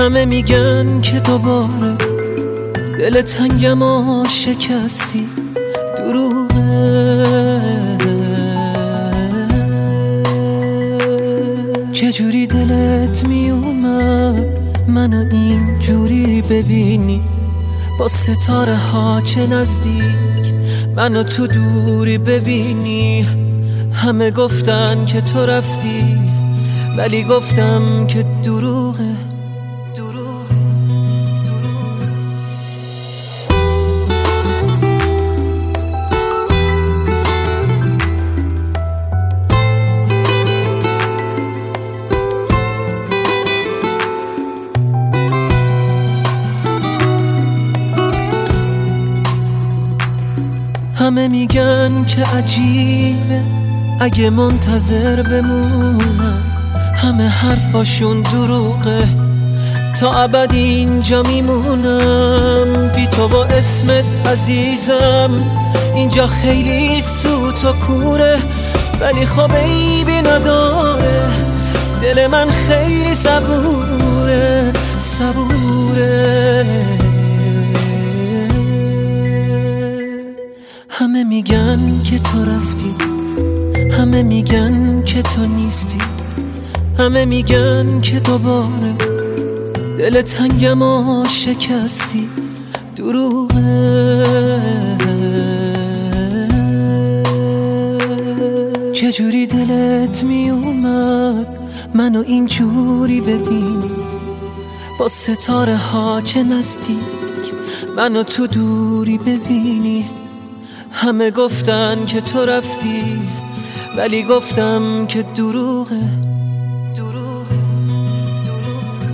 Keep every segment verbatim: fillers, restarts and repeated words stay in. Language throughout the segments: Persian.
همه میگن که دوباره دل تنگم و شکستی، دروغه. چجوری دلت میومد منو این جوری ببینی، با ستاره ها چه نزدیک منو تو دوری ببینی. همه گفتن که تو رفتی ولی گفتم که دروغه، دروغه، دروغه. همه میگن که عجیبه اگه منتظر بمونم، همه حرفاشون دروغه، تا ابد اینجا میمونم بی تو با اسمت عزیزم. اینجا خیلی سوت و کوره ولی خب عیبی نداره، دل من خیلی صبوره، صبوره. همه میگن که تو رفتی، همه میگن که تو نیستی، همه میگن که دوباره دل تنگم و شکستی، دروغه. چجوری دلت میومد منو اینجوری ببینی، با ستاره ها چه نزدیک منو تو دوری ببینی. همه گفتن که تو رفتی ولی گفتم که دروغه، دروغه، دروغه.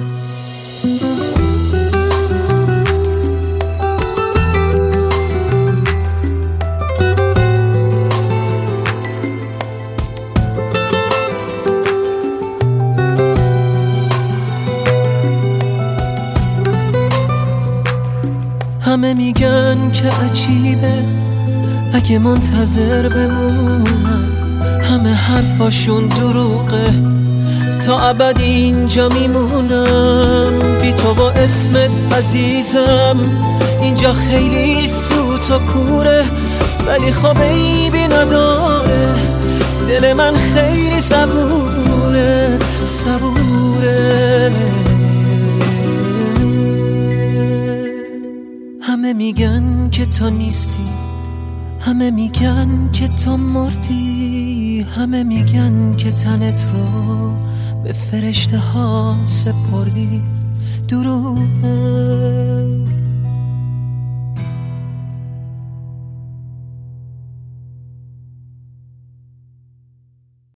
همه میگن که عجیبه اگه منتظر بمونم، همه حرفاشون دروغه، تا ابد اینجا میمونم بی تو با اسمت عزیزم. اینجا خیلی سوت و کوره ولی خب عیبی نداره، دل من خیلی صبوره، صبوره. همه میگن که تو نیستی، همه میگن که تو مردی، همه میگن که تنت رو به فرشته ها سپردی، دروغه.